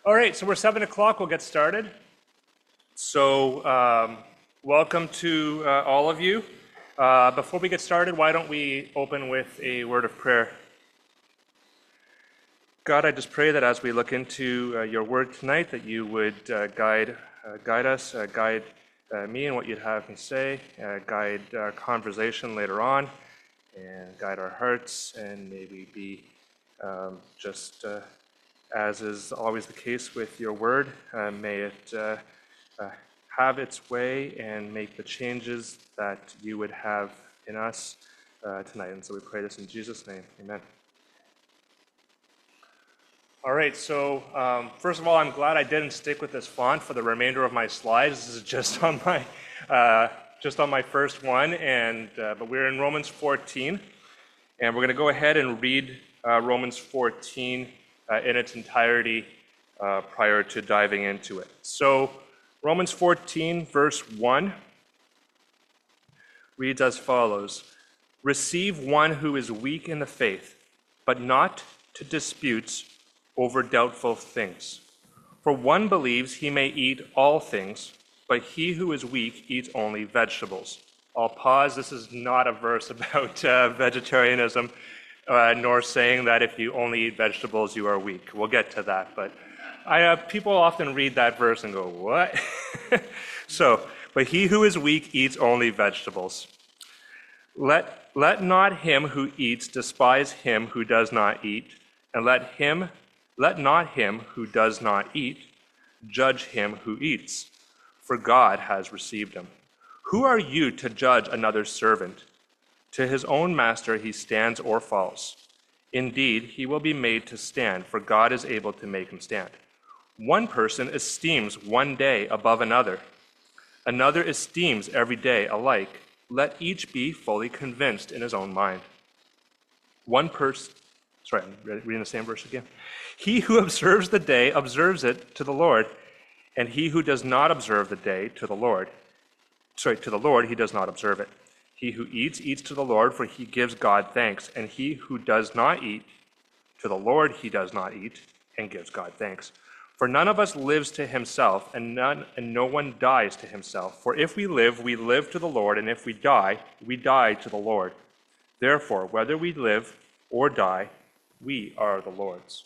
All right, so we're 7 o'clock. We'll get started. So welcome to all of you. Before we get started, why don't we open with a word of prayer? God, I just pray that as we look into your word tonight, that you would guide us, guide me in what you'd have me say, guide our conversation later on, and guide our hearts, and may we be just as is always the case with your word, may it have its way and make the changes that you would have in us tonight. And so we pray this in Jesus' name. Amen. All right, so first of all, I'm glad I didn't stick with this font for the remainder of my slides. This is just on my first one, but we're in Romans 14, and we're going to go ahead and read Romans 14 in its entirety prior to diving into it. So Romans 14, verse 1 reads as follows: "Receive one who is weak in the faith, but not to disputes over doubtful things. For one believes he may eat all things, but he who is weak eats only vegetables." I'll pause. This is not a verse about vegetarianism, nor saying that if you only eat vegetables, you are weak. We'll get to that. But people often read that verse and go, what? But he who is weak eats only vegetables. Let not him who eats despise him who does not eat, and let not him who does not eat judge him who eats, for God has received him. Who are you to judge another's servant? To his own master he stands or falls. Indeed, he will be made to stand, for God is able to make him stand. One person esteems one day above another. Another esteems every day alike. Let each be fully convinced in his own mind. I'm reading the same verse again. He who observes the day observes it to the Lord, and he who does not observe the day to the Lord he does not observe it. He who eats, eats to the Lord, for he gives God thanks, and he who does not eat, to the Lord he does not eat, and gives God thanks. For none of us lives to himself, and no one dies to himself. For if we live to the Lord, and if we die to the Lord. Therefore, whether we live or die, we are the Lord's.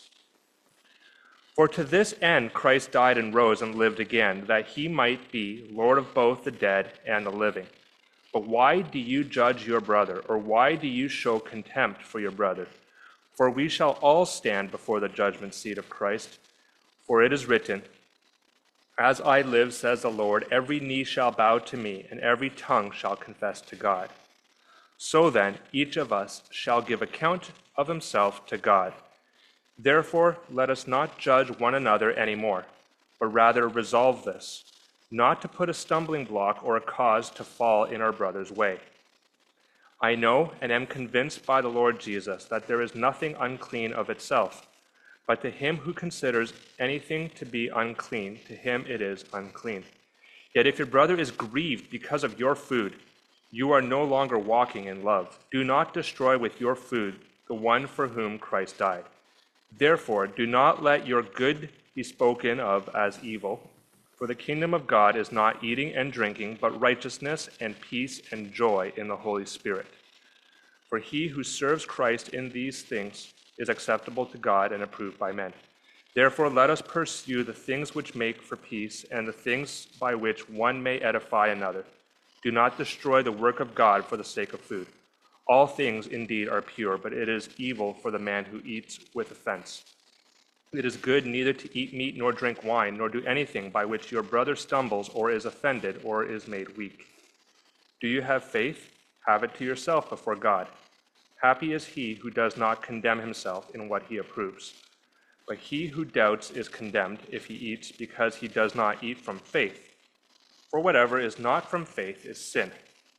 For to this end Christ died and rose and lived again, that he might be Lord of both the dead and the living. But why do you judge your brother, or why do you show contempt for your brother? For we shall all stand before the judgment seat of Christ. For it is written, 'As I live, says the Lord, every knee shall bow to me, and every tongue shall confess to God.' So then, each of us shall give account of himself to God. Therefore, let us not judge one another anymore, but rather resolve this, not to put a stumbling block or a cause to fall in our brother's way. I know and am convinced by the Lord Jesus that there is nothing unclean of itself, but to him who considers anything to be unclean, to him it is unclean. Yet if your brother is grieved because of your food, you are no longer walking in love. Do not destroy with your food the one for whom Christ died. Therefore, do not let your good be spoken of as evil, for the kingdom of God is not eating and drinking, but righteousness and peace and joy in the Holy Spirit. For he who serves Christ in these things is acceptable to God and approved by men. Therefore, let us pursue the things which make for peace and the things by which one may edify another. Do not destroy the work of God for the sake of food. All things indeed are pure, but it is evil for the man who eats with offense. It is good neither to eat meat nor drink wine, nor do anything by which your brother stumbles or is offended or is made weak. Do you have faith? Have it to yourself before God. Happy is he who does not condemn himself in what he approves. But he who doubts is condemned if he eats, because he does not eat from faith. For whatever is not from faith is sin.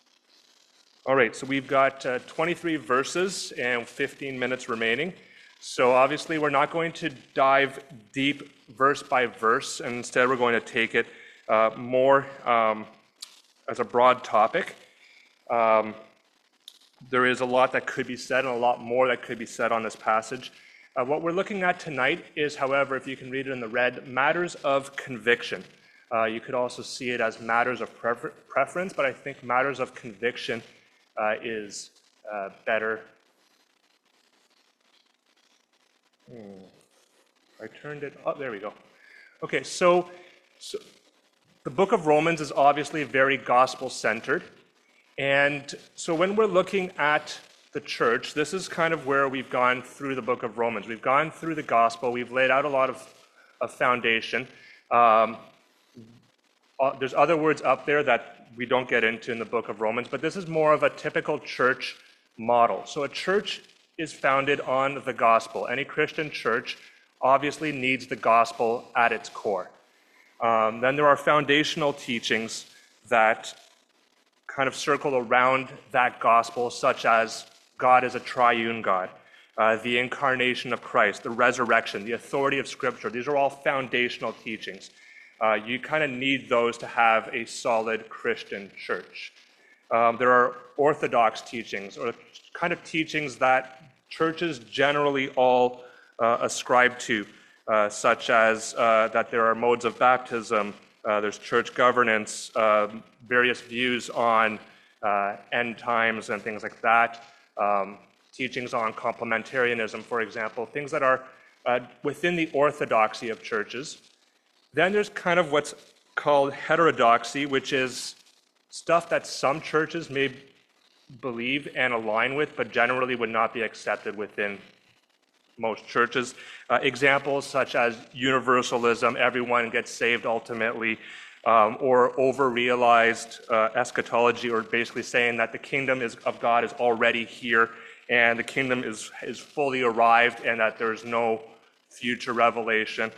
All right, so we've got 23 verses and 15 minutes remaining. So obviously we're not going to dive deep verse by verse, and instead we're going to take it more as a broad topic. There is a lot that could be said and a lot more that could be said on this passage. What we're looking at tonight is, however, if you can read it in the red, matters of conviction. You could also see it as matters of preference, but I think matters of conviction is better. I turned it, oh, there we go. Okay, so the book of Romans is obviously very gospel-centered. And so when we're looking at the church, this is kind of where we've gone through the book of Romans. We've gone through the gospel. We've laid out a lot of foundation. There's other words up there that we don't get into in the book of Romans, but this is more of a typical church model. So a church is founded on the gospel. Any Christian church obviously needs the gospel at its core. Then there are foundational teachings that kind of circle around that gospel, such as God is a triune God, the incarnation of Christ, the resurrection, the authority of Scripture. These are all foundational teachings. You kind of need those to have a solid Christian church. There are orthodox teachings, or kind of teachings that churches generally all ascribe to, such as that there are modes of baptism, there's church governance, various views on end times and things like that, teachings on complementarianism, for example, things that are within the orthodoxy of churches. Then there's kind of what's called heterodoxy, which is stuff that some churches may believe and align with, but generally would not be accepted within most churches. Examples such as universalism, everyone gets saved ultimately, or over-realized eschatology, or basically saying that the kingdom of God is already here and the kingdom is fully arrived and that there's no future revelation.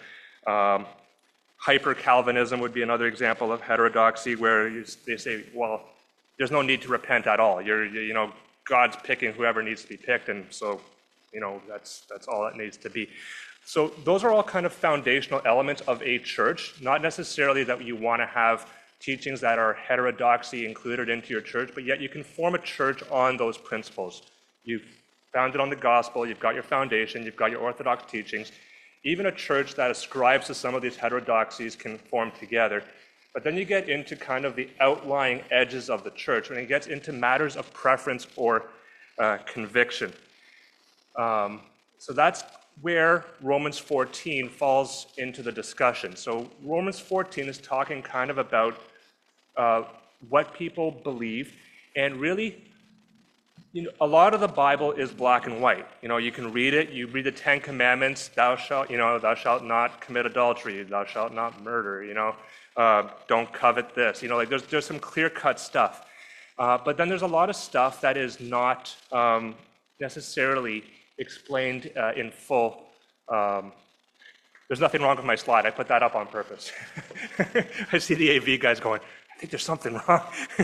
Hyper-Calvinism would be another example of heterodoxy, where they say, well, there's no need to repent at all. God's picking whoever needs to be picked, and so, that's all it needs to be. So those are all kind of foundational elements of a church, not necessarily that you want to have teachings that are heterodoxy included into your church, but yet you can form a church on those principles. You've founded on the gospel, you've got your foundation, you've got your orthodox teachings. Even a church that ascribes to some of these heterodoxies can form together. But then you get into kind of the outlying edges of the church, when it gets into matters of preference or conviction. So that's where Romans 14 falls into the discussion. So Romans 14 is talking kind of about what people believe, and really, a lot of the Bible is black and white. You can read it. You read the Ten Commandments. Thou shalt not commit adultery. Thou shalt not murder. Don't covet this. There's some clear-cut stuff. But then there's a lot of stuff that is not necessarily explained in full. There's nothing wrong with my slide. I put that up on purpose. I see the AV guys going, I think there's something wrong.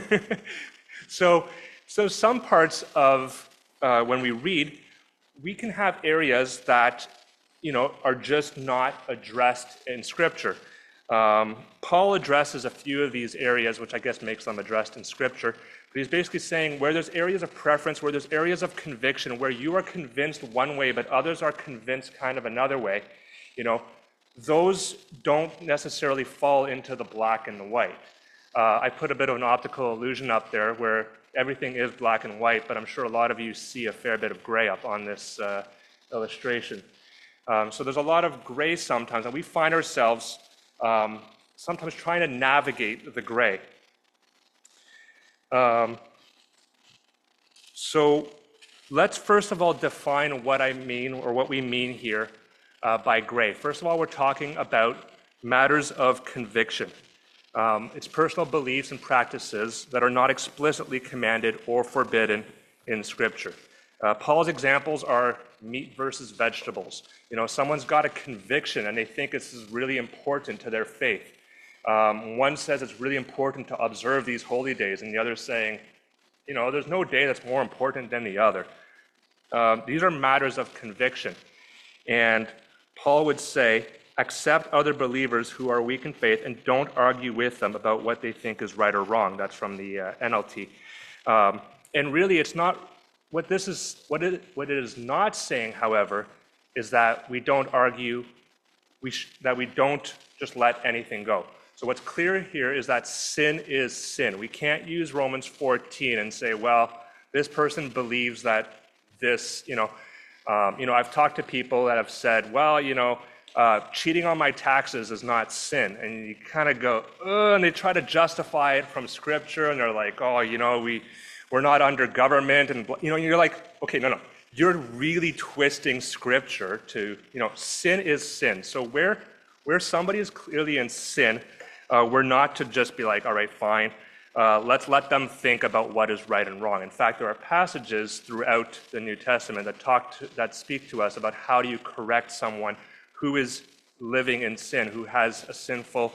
So some parts of when we read, we can have areas that are just not addressed in Scripture. Paul addresses a few of these areas, which I guess makes them addressed in Scripture. But he's basically saying where there's areas of preference, where there's areas of conviction, where you are convinced one way, but others are convinced kind of another way, those don't necessarily fall into the black and the white. I put a bit of an optical illusion up there where everything is black and white, but I'm sure a lot of you see a fair bit of gray up on this illustration. So there's a lot of gray sometimes, and we find ourselves sometimes trying to navigate the gray. So let's first of all define what I mean, or what we mean here by gray. First of all, we're talking about matters of conviction. It's personal beliefs and practices that are not explicitly commanded or forbidden in Scripture. Paul's examples are meat versus vegetables. Someone's got a conviction and they think this is really important to their faith. One says it's really important to observe these holy days, and the other saying, there's no day that's more important than the other. These are matters of conviction. And Paul would say, accept other believers who are weak in faith and don't argue with them about what they think is right or wrong. That's from the NLT. And really, it's not what it is not saying, however, is that we don't argue, that we don't just let anything go. So what's clear here is that sin is sin. We can't use Romans 14 and say, well, this person believes that this, I've talked to people that have said, well, cheating on my taxes is not sin. And you kind of go, and they try to justify it from Scripture, and they're like, oh, we're not under government, and you're like, okay, no. You're really twisting Scripture to, sin is sin. So where somebody is clearly in sin, we're not to just be like, all right, fine, let's let them think about what is right and wrong. In fact, there are passages throughout the New Testament that speak to us about how do you correct someone who is living in sin, who has a sinful,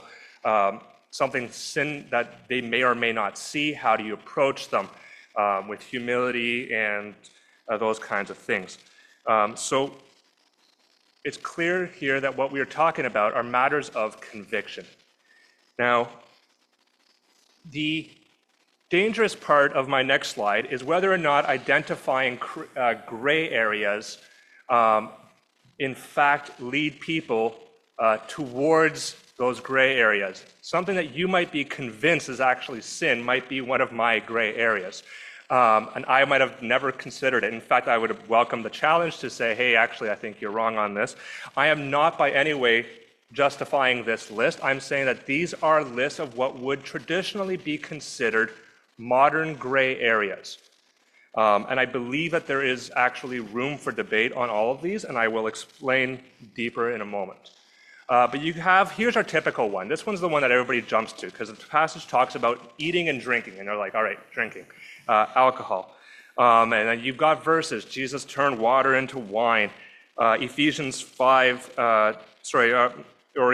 sin that they may or may not see. How do you approach them with humility and those kinds of things. So it's clear here that what we are talking about are matters of conviction. Now, the dangerous part of my next slide is whether or not identifying gray areas in fact lead people towards those gray areas. Something that you might be convinced is actually sin might be one of my gray areas. And I might have never considered it. In fact, I would have welcomed the challenge to say, hey, actually, I think you're wrong on this. I am not by any way justifying this list. I'm saying that these are lists of what would traditionally be considered modern gray areas. And I believe that there is actually room for debate on all of these, and I will explain deeper in a moment. But here's our typical one. This one's the one that everybody jumps to, because the passage talks about eating and drinking, and they're like, all right, drinking. Alcohol. And then you've got verses. Jesus turned water into wine. Ephesians 5, or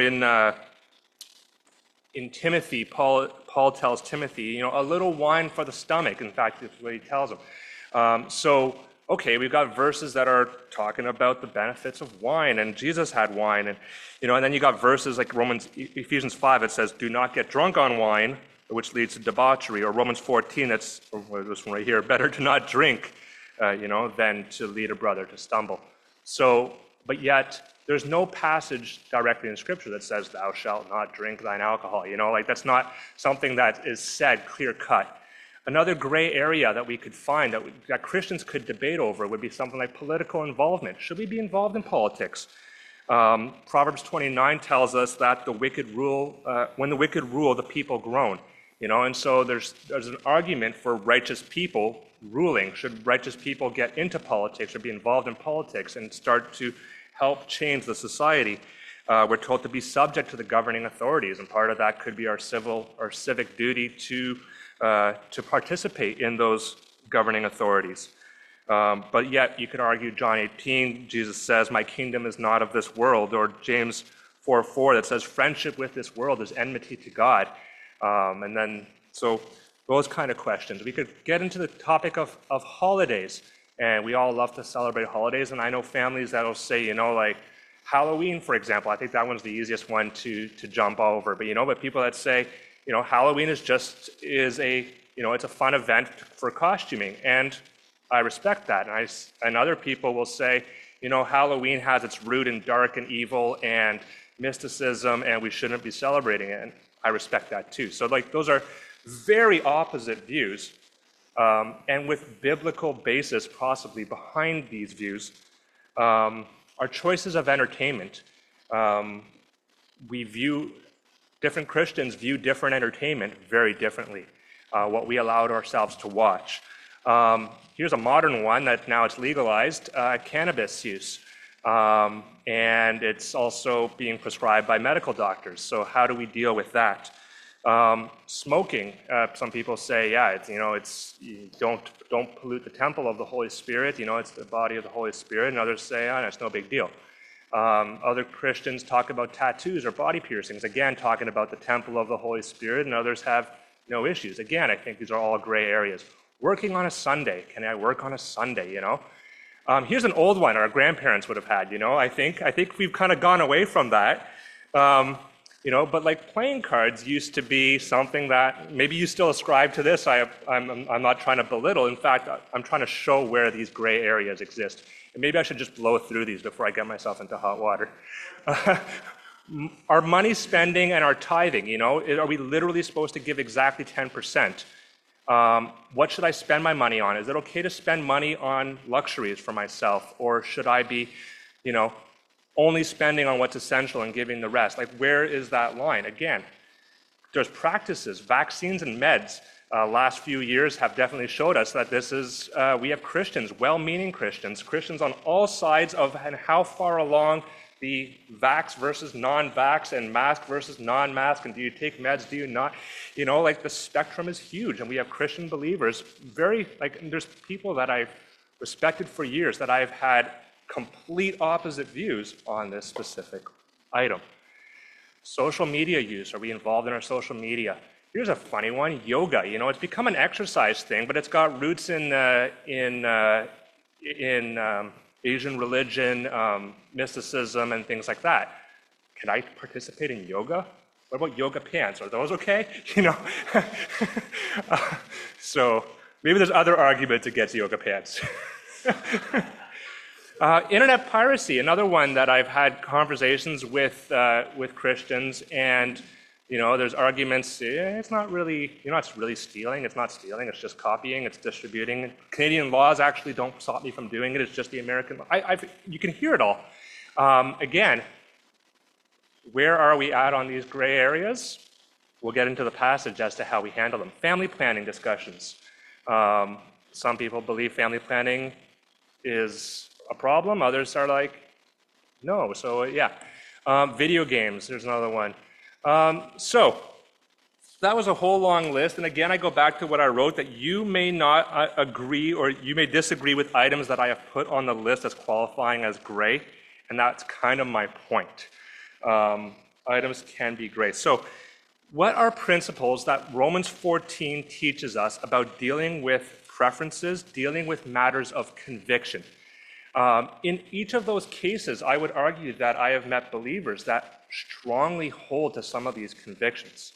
in Timothy, Paul tells Timothy, a little wine for the stomach. In fact, that's what he tells him. Okay, we've got verses that are talking about the benefits of wine, and Jesus had wine, and then you got verses like Ephesians 5, it says, do not get drunk on wine, which leads to debauchery, or Romans 14, this one right here, better to not drink, than to lead a brother to stumble. So, but yet, there's no passage directly in Scripture that says, thou shalt not drink thine alcohol. That's not something that is said clear-cut. Another gray area that we could find that Christians could debate over would be something like political involvement. Should we be involved in politics? Proverbs 29 tells us that when the wicked rule, the people groan. And so there's an argument for righteous people ruling. Should righteous people get into politics or be involved in politics and start to help change the society? We're told to be subject to the governing authorities, and part of that could be our civic duty to participate in those governing authorities. But yet, you could argue John 18, Jesus says, my kingdom is not of this world, or James 4:4 that says, friendship with this world is enmity to God. So those kind of questions. We could get into the topic of holidays, and we all love to celebrate holidays, and I know families that'll say, like Halloween, for example. I think that one's the easiest one to jump over. But people that say, Halloween is it's a fun event for costuming, and I respect that. And other people will say, Halloween has its root in dark and evil and mysticism, and we shouldn't be celebrating it. And I respect that too. So those are very opposite views, and with biblical basis possibly behind these views. Our choices of entertainment, different Christians view different entertainment very differently, what we allowed ourselves to watch. Here's a modern one that now it's legalized, cannabis use. And it's also being prescribed by medical doctors. So how do we deal with that? Smoking, some people say, you don't pollute the temple of the Holy Spirit. It's the body of the Holy Spirit. And others say, it's no big deal. Other Christians talk about tattoos or body piercings, again, talking about the temple of the Holy Spirit, and others have no issues. Again, I think these are all gray areas. Working on a Sunday. Can I work on a Sunday, Here's an old one our grandparents would have had, I think we've kind of gone away from that. But playing cards used to be something that maybe you still ascribe to this. I'm not trying to belittle. In fact, I'm trying to show where these gray areas exist maybe I should just blow through these before I get myself into hot water. Our money spending and our tithing, are we literally supposed to give exactly 10%? What should I spend my money on? Is it okay to spend money on luxuries for myself? Or should I be, only spending on what's essential and giving the rest? Like, where is that line? Again, there's practices, vaccines and meds. Last few years have definitely showed us that we have Christians, well-meaning Christians on all sides of and how far along the vax versus non-vax and mask versus non-mask, and do you take meds, do you not? The spectrum is huge, and we have Christian believers, and there's people that I've respected for years that I've had complete opposite views on this specific item. Social media use, are we involved in our social media? Here's a funny one, yoga. It's become an exercise thing, but it's got roots in Asian religion, mysticism, and things like that. Can I participate in yoga? What about yoga pants? Are those okay? So maybe there's other arguments against yoga pants. Internet piracy, another one that I've had conversations with Christians, and there's arguments. It's not really, it's really stealing. It's not stealing. It's just copying. It's distributing. Canadian laws actually don't stop me from doing it. It's just the American. You can hear it all. Again, where are we at on these gray areas? We'll get into the passage as to how we handle them. Family planning discussions. Some people believe family planning is a problem. Others are like, no. So yeah. Video games. There's another one. So that was a whole long list, and again, I go back to what I wrote, that you may not agree or you may disagree with items that I have put on the list as qualifying as gray, and that's kind of my point. Items can be gray. So what are principles that Romans 14 teaches us about dealing with preferences, dealing with matters of conviction? In each of those cases, I would argue that I have met believers that strongly hold to some of these convictions.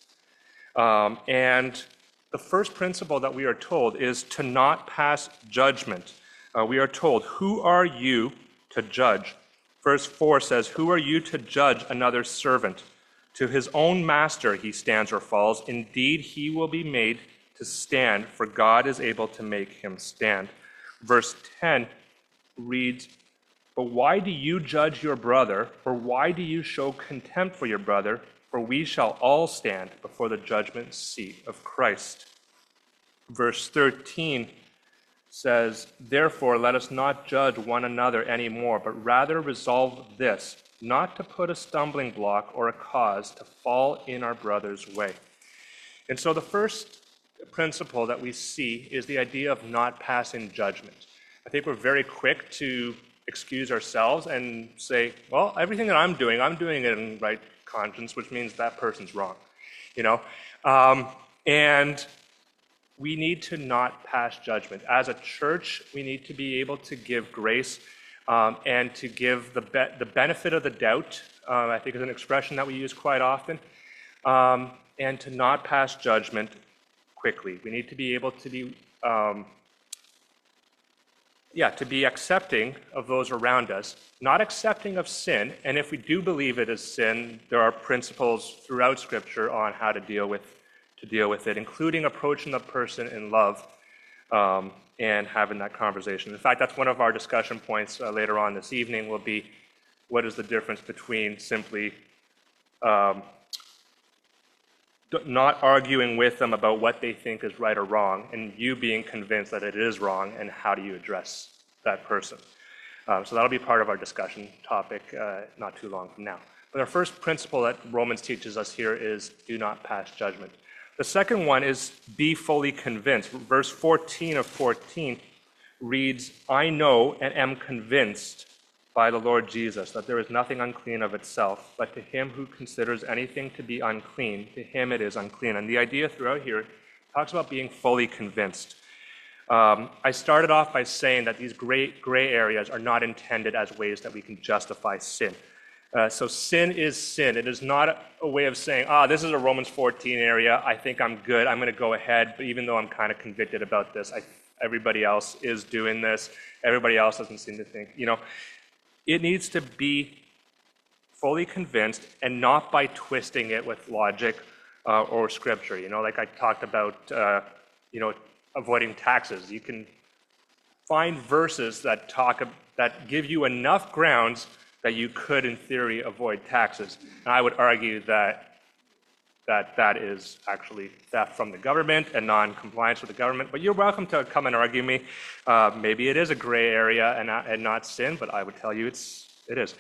And the first principle that we are told is to not pass judgment. We are told, who are you to judge? Verse 4 says, who are you to judge another servant? To his own master he stands or falls. Indeed, he will be made to stand, for God is able to make him stand. Verse 10 reads, but why do you judge your brother? Or why do you show contempt for your brother? For we shall all stand before the judgment seat of Christ. Verse 13 says, therefore, let us not judge one another anymore, but rather resolve this, not to put a stumbling block or a cause to fall in our brother's way. And so the first principle that we see is the idea of not passing judgment. I think we're very quick to excuse ourselves and say, well, everything that I'm doing it in right conscience, which means that person's wrong, and we need to not pass judgment. As a church, we need to be able to give grace and to give the benefit of the doubt, I think is an expression that we use quite often, and to not pass judgment quickly. We need to be able to be to be accepting of those around us, not accepting of sin. And if we do believe it is sin, there are principles throughout Scripture on how to deal with it, including approaching the person in love and having that conversation. In fact, that's one of our discussion points later on this evening will be, what is the difference between simply not arguing with them about what they think is right or wrong, and you being convinced that it is wrong, and how do you address that person? So that'll be part of our discussion topic not too long from now. But our first principle that Romans teaches us here is do not pass judgment. The second one is be fully convinced. Verse 14 of 14 reads, I know and am convinced by the Lord Jesus that there is nothing unclean of itself, but to him who considers anything to be unclean, to him it is unclean. And the idea throughout here talks about being fully convinced. I started off by saying that these gray areas are not intended as ways that we can justify sin. So sin is sin. It is not a way of saying, this is a Romans 14 area. I think I'm good. I'm going to go ahead, but even though I'm kind of convicted about this, everybody else is doing this, everybody else doesn't seem to think, it needs to be fully convinced and not by twisting it with logic or scripture. Like I talked about, avoiding taxes. You can find verses that give you enough grounds that you could, in theory, avoid taxes. And I would argue that is actually theft from the government and non-compliance with the government. But you're welcome to come and argue me. Maybe it is a gray area and not sin, but I would tell you it is.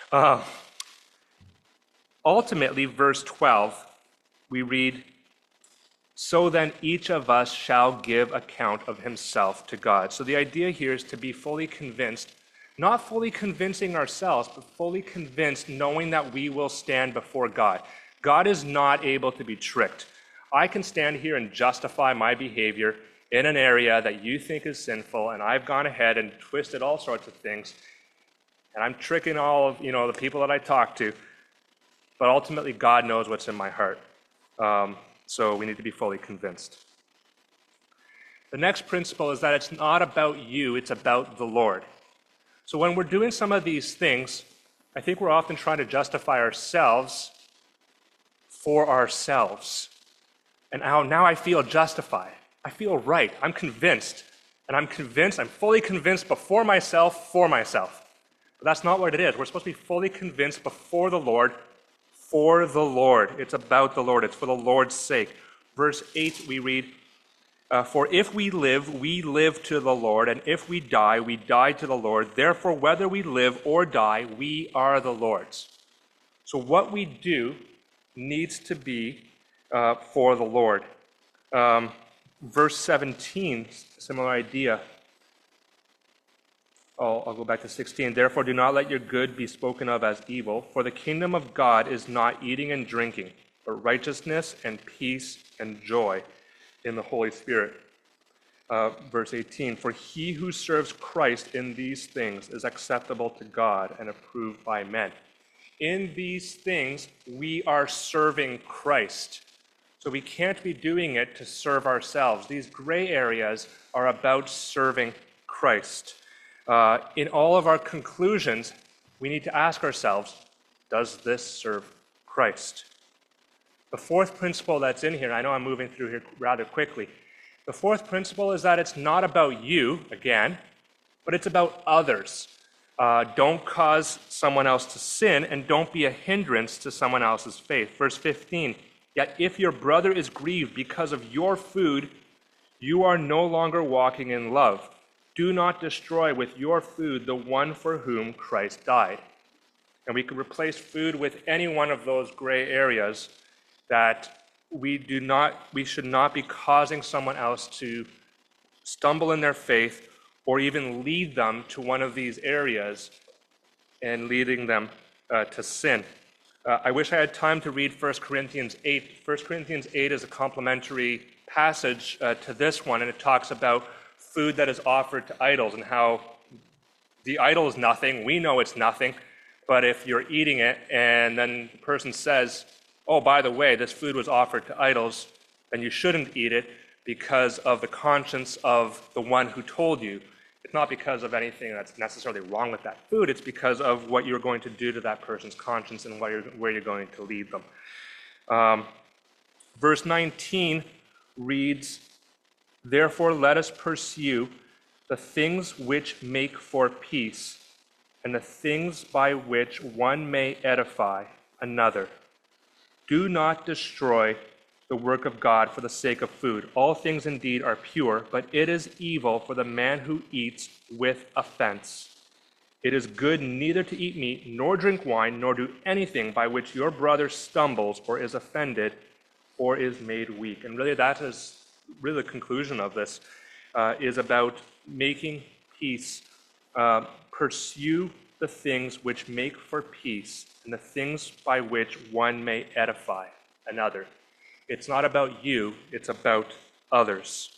Ultimately, verse 12, we read, "So then each of us shall give account of himself to God." So the idea here is to be fully convinced, not fully convincing ourselves, but fully convinced knowing that we will stand before God. God is not able to be tricked. I can stand here and justify my behavior in an area that you think is sinful, and I've gone ahead and twisted all sorts of things, and I'm tricking all of the people that I talk to, but ultimately God knows what's in my heart. So we need to be fully convinced. The next principle is that it's not about you, it's about the Lord. So when we're doing some of these things, I think we're often trying to justify ourselves for ourselves. And now I feel justified. I feel right. I'm convinced. And I'm fully convinced before myself, for myself. But that's not what it is. We're supposed to be fully convinced before the Lord, for the Lord. It's about the Lord. It's for the Lord's sake. Verse 8, we read, "For if we live to the Lord, and if we die to the Lord. Therefore, whether we live or die, we are the Lord's." So what we do needs to be for the Lord. Verse 17, similar idea. I'll go back to 16. "Therefore, do not let your good be spoken of as evil, for the kingdom of God is not eating and drinking, but righteousness and peace and joy in the Holy Spirit." Verse 18, "For he who serves Christ in these things is acceptable to God and approved by men." In these things, we are serving Christ. So we can't be doing it to serve ourselves. These gray areas are about serving Christ. In all of our conclusions, we need to ask ourselves, does this serve Christ? The fourth principle that's in here, and I know I'm moving through here rather quickly. The fourth principle is that it's not about you, again, but it's about others. Don't cause someone else to sin, and don't be a hindrance to someone else's faith. Verse 15, "Yet if your brother is grieved because of your food, you are no longer walking in love. Do not destroy with your food the one for whom Christ died." And we could replace food with any one of those gray areas that we should not be causing someone else to stumble in their faith or even lead them to one of these areas and leading them to sin. I wish I had time to read 1 Corinthians 8. 1 Corinthians 8 is a complementary passage to this one, and it talks about food that is offered to idols and how the idol is nothing. We know it's nothing, but if you're eating it and then the person says, "Oh, by the way, this food was offered to idols," then you shouldn't eat it because of the conscience of the one who told you. It's not because of anything that's necessarily wrong with that food. It's because of what you're going to do to that person's conscience and where you're going to lead them. Verse 19 reads, "Therefore let us pursue the things which make for peace, and the things by which one may edify another. Do not destroy the work of God for the sake of food. All things indeed are pure, but it is evil for the man who eats with offense. It is good neither to eat meat, nor drink wine, nor do anything by which your brother stumbles or is offended or is made weak." And really that is really the conclusion of this, is about making peace. Pursue the things which make for peace and the things by which one may edify another. It's not about you, it's about others.